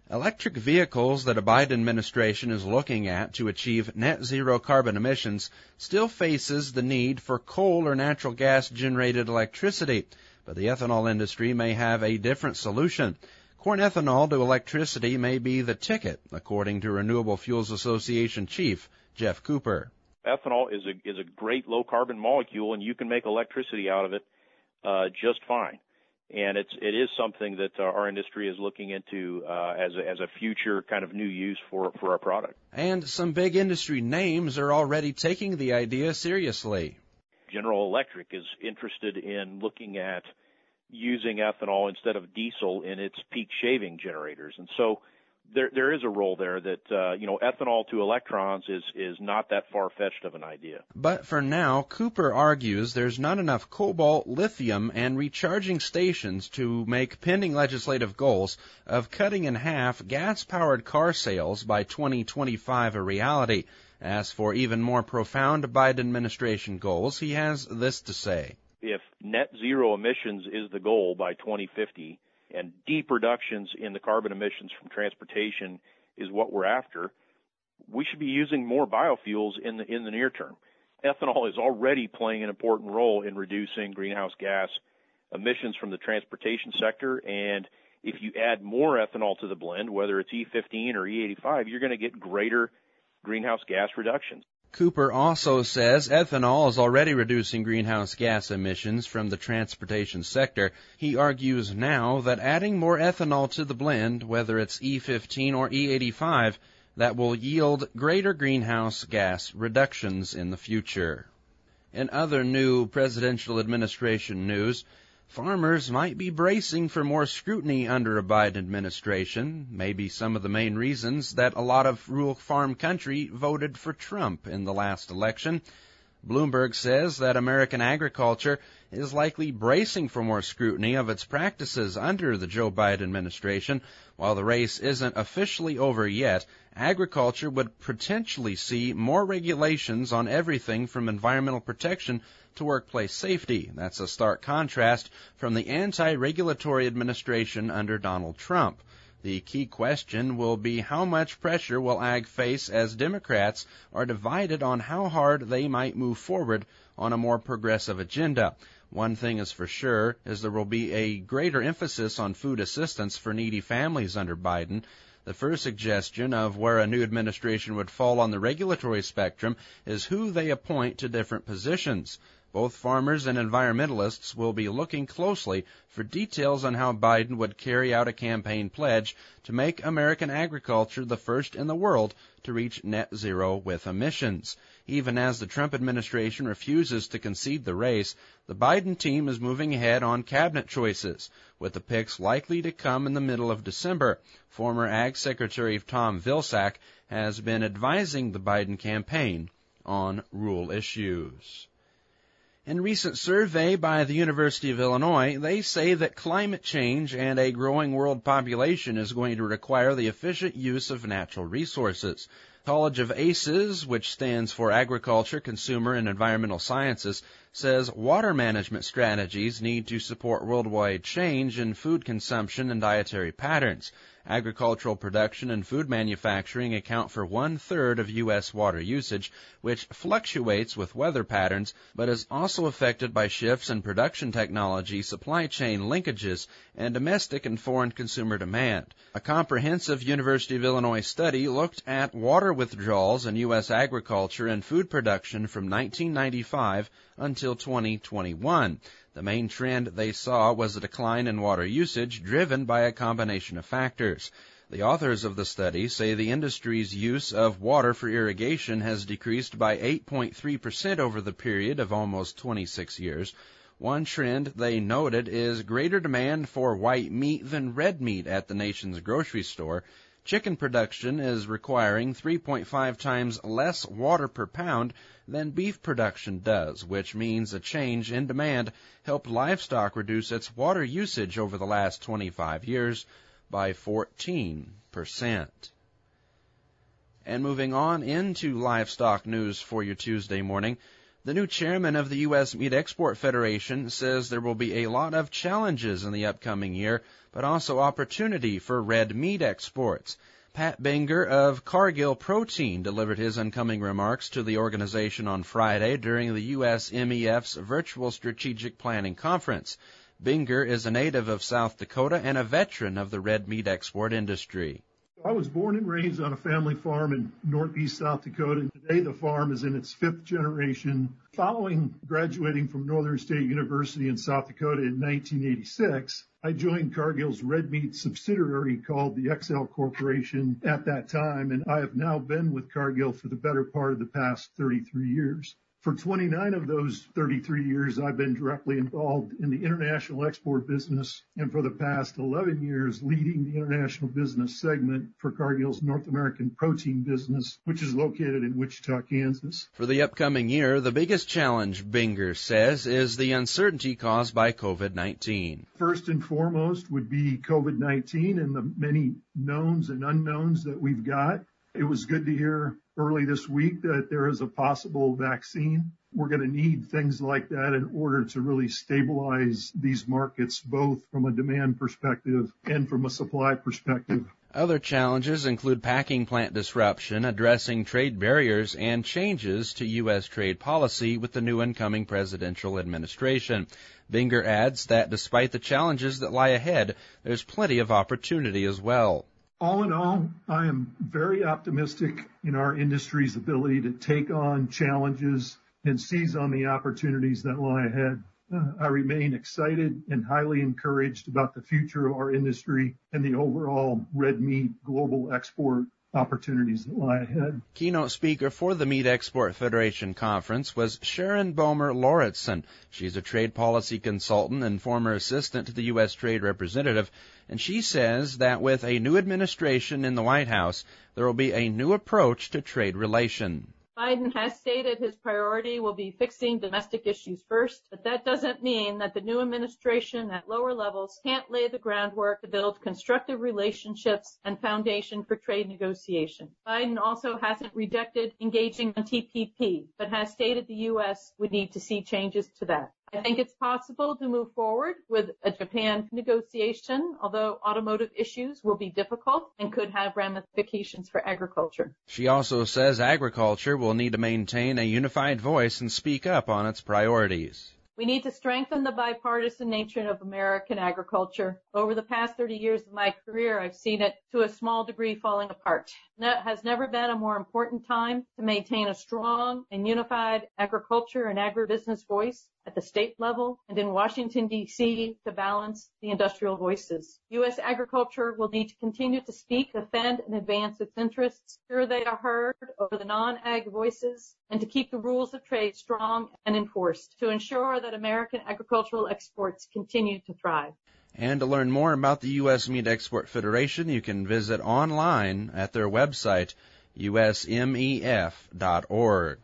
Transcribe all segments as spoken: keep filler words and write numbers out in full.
Electric vehicles that a Biden administration is looking at to achieve net zero carbon emissions still faces the need for coal or natural gas-generated electricity, but the ethanol industry may have a different solution. Corn ethanol to electricity may be the ticket, according to Renewable Fuels Association Chief Jeff Cooper. Ethanol is a is a great low-carbon molecule, and you can make electricity out of it uh, just fine. And it's it is something that uh, our industry is looking into uh, as a, as a future kind of new use for for our product. And some big industry names are already taking the idea seriously. General Electric is interested in looking at using ethanol instead of diesel in its peak shaving generators, and so there there is a role there that uh, you know ethanol to electrons is is not that far-fetched of an idea. But for now, Cooper argues there's not enough cobalt, lithium, and recharging stations to make pending legislative goals of cutting in half gas-powered car sales by twenty twenty-five a reality. As for even more profound Biden administration goals, he has this to say. If net zero emissions is the goal by twenty fifty, and deep reductions in the carbon emissions from transportation is what we're after, we should be using more biofuels in the in the near term. Ethanol is already playing an important role in reducing greenhouse gas emissions from the transportation sector, and if you add more ethanol to the blend, whether it's E fifteen or E eighty-five, you're going to get greater greenhouse gas reductions. Cooper also says ethanol is already reducing greenhouse gas emissions from the transportation sector. He argues now that adding more ethanol to the blend, whether it's E fifteen or E eighty-five, that will yield greater greenhouse gas reductions in the future. In other new presidential administration news, farmers might be bracing for more scrutiny under a Biden administration, maybe some of the main reasons that a lot of rural farm country voted for Trump in the last election. Bloomberg says that American agriculture is likely bracing for more scrutiny of its practices under the Joe Biden administration. While the race isn't officially over yet, agriculture would potentially see more regulations on everything from environmental protection to workplace safety. That's a stark contrast from the anti-regulatory administration under Donald Trump. The key question will be how much pressure will ag face as Democrats are divided on how hard they might move forward on a more progressive agenda. One thing is for sure is there will be a greater emphasis on food assistance for needy families under Biden. The first suggestion of where a new administration would fall on the regulatory spectrum is who they appoint to different positions. Both farmers and environmentalists will be looking closely for details on how Biden would carry out a campaign pledge to make American agriculture the first in the world to reach net zero with emissions. Even as the Trump administration refuses to concede the race, the Biden team is moving ahead on cabinet choices, with the picks likely to come in the middle of December. Former Ag Secretary Tom Vilsack has been advising the Biden campaign on rural issues. In a recent survey by the University of Illinois, they say that climate change and a growing world population is going to require the efficient use of natural resources. College of ACES, which stands for Agriculture, Consumer, and Environmental Sciences, says water management strategies need to support worldwide change in food consumption and dietary patterns. Agricultural production and food manufacturing account for one-third of U S water usage, which fluctuates with weather patterns, but is also affected by shifts in production technology, supply chain linkages, and domestic and foreign consumer demand. A comprehensive University of Illinois study looked at water withdrawals in U S agriculture and food production from nineteen ninety-five until twenty twenty-one. The main trend they saw was a decline in water usage driven by a combination of factors. The authors of the study say the industry's use of water for irrigation has decreased by eight point three percent over the period of almost twenty-six years. One trend they noted is greater demand for white meat than red meat at the nation's grocery store. Chicken production is requiring three point five times less water per pound than beef production does, which means a change in demand helped livestock reduce its water usage over the last twenty-five years by fourteen percent. And moving on into livestock news for your Tuesday morning, The new chairman of the U S Meat Export Federation says there will be a lot of challenges in the upcoming year, but also opportunity for red meat exports. Pat Binger of Cargill Protein delivered his incoming remarks to the organization on Friday during the U S M E F's Virtual Strategic Planning Conference. Binger is a native of South Dakota and a veteran of the red meat export industry. I was born and raised on a family farm in northeast South Dakota, and today the farm is in its fifth generation. Following graduating from Northern State University in South Dakota in nineteen eighty-six, I joined Cargill's red meat subsidiary called the X L Corporation at that time, and I have now been with Cargill for the better part of the past thirty-three years. For twenty-nine of those thirty-three years, I've been directly involved in the international export business, and for the past eleven years, leading the international business segment for Cargill's North American protein business, which is located in Wichita, Kansas. For the upcoming year, the biggest challenge, Binger says, is the uncertainty caused by COVID nineteen. First and foremost would be COVID nineteen and the many knowns and unknowns that we've got. It was good to hear early this week that there is a possible vaccine. We're going to need things like that in order to really stabilize these markets, both from a demand perspective and from a supply perspective. Other challenges include packing plant disruption, addressing trade barriers, and changes to U S trade policy with the new incoming presidential administration. Binger adds that despite the challenges that lie ahead, there's plenty of opportunity as well. All in all, I am very optimistic in our industry's ability to take on challenges and seize on the opportunities that lie ahead. Uh, I remain excited and highly encouraged about the future of our industry and the overall red meat global export opportunities that lie ahead. Keynote speaker for the Meat Export Federation Conference was Sharon Bomer Lauritsen. She's a trade policy consultant and former assistant to the U S Trade Representative, and she says that with a new administration in the White House, there will be a new approach to trade relations. Biden has stated his priority will be fixing domestic issues first, but that doesn't mean that the new administration at lower levels can't lay the groundwork to build constructive relationships and foundation for trade negotiation. Biden also hasn't rejected engaging on T P P, but has stated the U S would need to see changes to that. I think it's possible to move forward with a Japan negotiation, although automotive issues will be difficult and could have ramifications for agriculture. She also says agriculture will need to maintain a unified voice and speak up on its priorities. We need to strengthen the bipartisan nature of American agriculture. Over the past thirty years of my career, I've seen it to a small degree falling apart. It has never been a more important time to maintain a strong and unified agriculture and agribusiness voice at the state level and in Washington, D C to balance the industrial voices. U S agriculture will need to continue to speak, defend, and advance its interests, ensure they are heard over the non-ag voices, and to keep the rules of trade strong and enforced to ensure that American agricultural exports continue to thrive. And to learn more about the U S Meat Export Federation, you can visit online at their website, U S M E F dot org.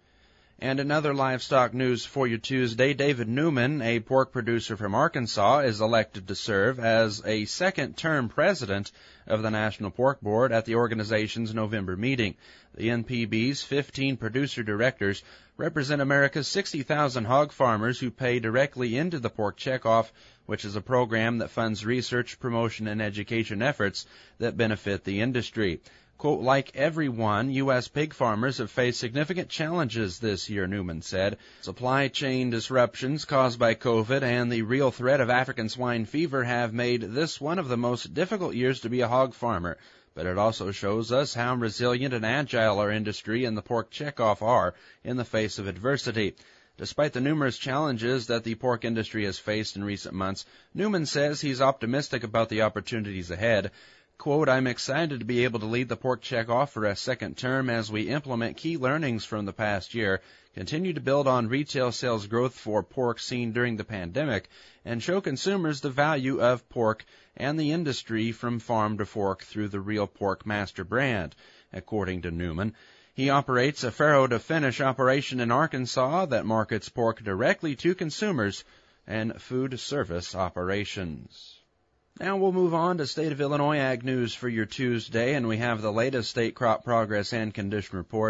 And another livestock news for you Tuesday, David Newman, a pork producer from Arkansas, is elected to serve as a second-term president of the National Pork Board at the organization's November meeting. The N P B's fifteen producer directors represent America's sixty thousand hog farmers who pay directly into the Pork Checkoff, which is a program that funds research, promotion, and education efforts that benefit the industry. Quote, like everyone, U S pig farmers have faced significant challenges this year, Newman said. Supply chain disruptions caused by COVID and the real threat of African swine fever have made this one of the most difficult years to be a hog farmer. But it also shows us how resilient and agile our industry and the Pork Checkoff are in the face of adversity. Despite the numerous challenges that the pork industry has faced in recent months, Newman says he's optimistic about the opportunities ahead. Quote, I'm excited to be able to lead the Pork Checkoff for a second term as we implement key learnings from the past year, continue to build on retail sales growth for pork seen during the pandemic, and show consumers the value of pork and the industry from farm to fork through the Real Pork Master brand, according to Newman. He operates a farrow to finish operation in Arkansas that markets pork directly to consumers and food service operations. Now we'll move on to State of Illinois Ag News for your Tuesday, and we have the latest state crop progress and condition report.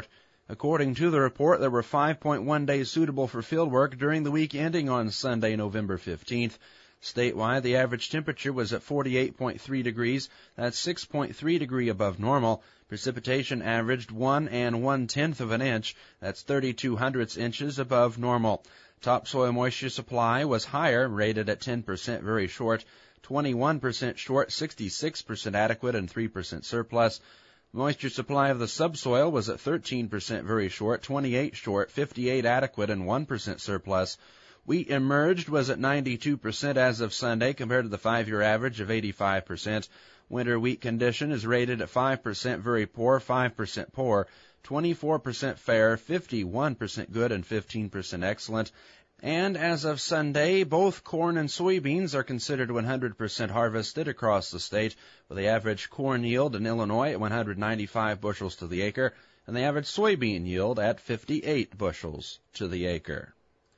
According to the report, there were five point one days suitable for field work during the week ending on Sunday, November fifteenth. Statewide, the average temperature was at forty-eight point three degrees. That's six point three degree above normal. Precipitation averaged one and one-tenth of an inch. That's thirty-two hundredths inches above normal. Topsoil moisture supply was higher, rated at ten percent very short, twenty-one percent short, sixty-six percent adequate, and three percent surplus. Moisture supply of the subsoil was at thirteen percent very short, twenty-eight short, fifty-eight adequate, and one percent surplus. Wheat emerged was at ninety-two percent as of Sunday compared to the five-year average of eighty-five percent. Winter wheat condition is rated at five percent very poor, five percent poor, twenty-four percent fair, fifty-one percent good, and fifteen percent excellent. And as of Sunday, both corn and soybeans are considered one hundred percent harvested across the state, with the average corn yield in Illinois at one hundred ninety-five bushels to the acre, and the average soybean yield at fifty-eight bushels to the acre.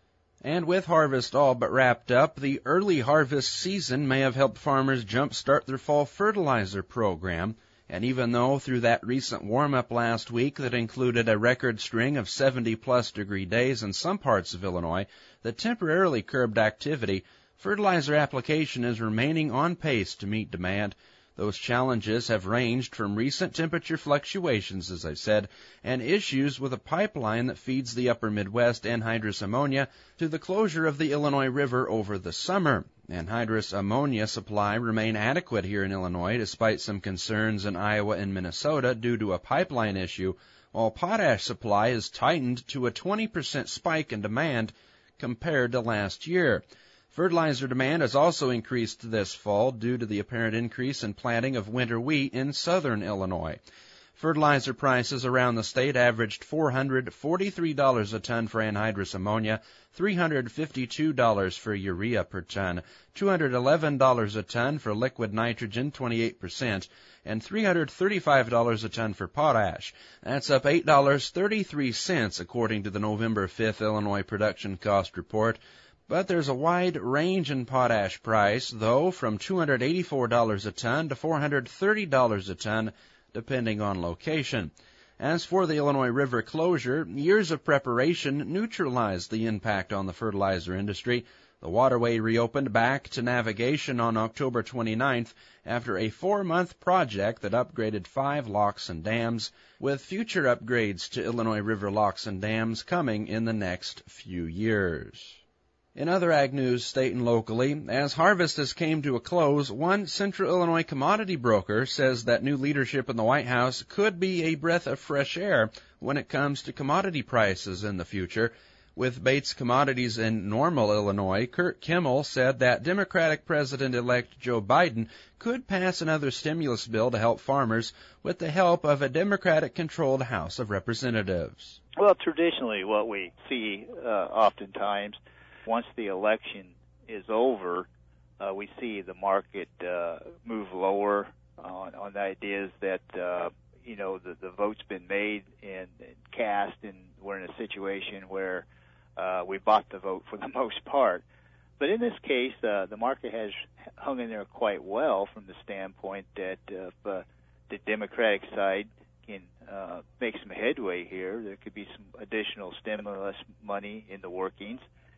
And with harvest all but wrapped up, the early harvest season may have helped farmers jumpstart their fall fertilizer program. And even though through that recent warm-up last week that included a record string of seventy-plus degree days in some parts of Illinois that temporarily curbed activity, fertilizer application is remaining on pace to meet demand. Those challenges have ranged from recent temperature fluctuations, as I said, and issues with a pipeline that feeds the upper Midwest anhydrous ammonia to the closure of the Illinois River over the summer. Anhydrous ammonia supply remain adequate here in Illinois despite some concerns in Iowa and Minnesota due to a pipeline issue, while potash supply is tightened to a twenty percent spike in demand compared to last year. Fertilizer demand has also increased this fall due to the apparent increase in planting of winter wheat in southern Illinois. Fertilizer prices around the state averaged four hundred forty-three dollars a ton for anhydrous ammonia, three hundred fifty-two dollars for urea per ton, two hundred eleven dollars a ton for liquid nitrogen, twenty-eight percent, and three hundred thirty-five dollars a ton for potash. That's up eight dollars and thirty-three cents according to the November fifth Illinois Production Cost Report. But there's a wide range in potash price, though, from two hundred eighty-four dollars a ton to four hundred thirty dollars a ton, depending on location. As for the Illinois River closure, years of preparation neutralized the impact on the fertilizer industry. The waterway reopened back to navigation on October twenty-ninth after a four-month project that upgraded five locks and dams, with future upgrades to Illinois River locks and dams coming in the next few years. In other ag news, state and locally, as harvest has came to a close, one Central Illinois commodity broker says that new leadership in the White House could be a breath of fresh air when it comes to commodity prices in the future. With Bates Commodities in Normal, Illinois, Kurt Kimmel said that Democratic President-elect Joe Biden could pass another stimulus bill to help farmers with the help of a Democratic-controlled House of Representatives. Well, traditionally what we see uh, oftentimes, once the election is over, uh, we see the market uh, move lower on, on the ideas that, uh, you know, the, the vote's been made and, and cast, and we're in a situation where uh, we bought the vote for the most part. But in this case, uh, the market has hung in there quite well from the standpoint that uh, if uh, the Democratic side can uh, make some headway here, there could be some additional stimulus money in the workings.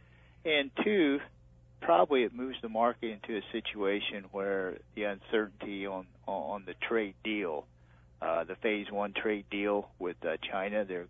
And two, probably it moves the market into a situation where the uncertainty on on the trade deal, uh, the phase one trade deal with uh, China, they're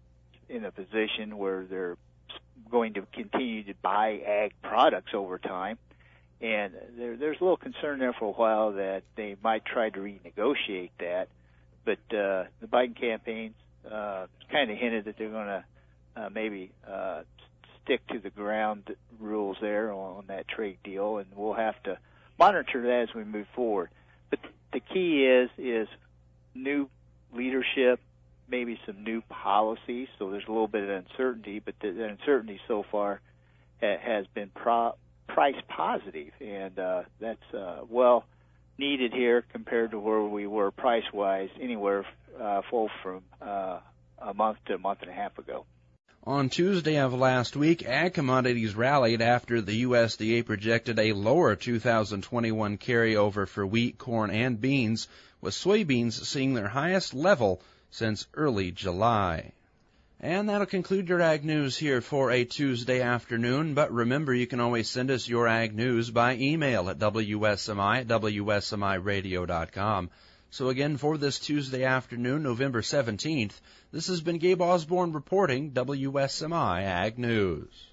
in a position where they're going to continue to buy ag products over time. And there, there's a little concern there for a while that they might try to renegotiate that. But uh, the Biden campaign uh, kind of hinted that they're going to uh, maybe uh, stick to the ground rules there on that trade deal, and we'll have to monitor that as we move forward. But the key is is new leadership, maybe some new policies. So there's a little bit of uncertainty, but the, the uncertainty so far ha, has been pro, price positive, and uh, that's uh, well needed here compared to where we were price-wise anywhere uh, full from uh, a month to a month and a half ago. On Tuesday of last week, ag commodities rallied after the U S D A projected a lower two thousand twenty-one carryover for wheat, corn, and beans, with soybeans seeing their highest level since early July. And that'll conclude your Ag News here for a Tuesday afternoon. But remember, you can always send us your Ag News by email at W S M I at W S M I radio dot com. So again, for this Tuesday afternoon, November seventeenth, this has been Gabe Osborne reporting W S M I Ag News.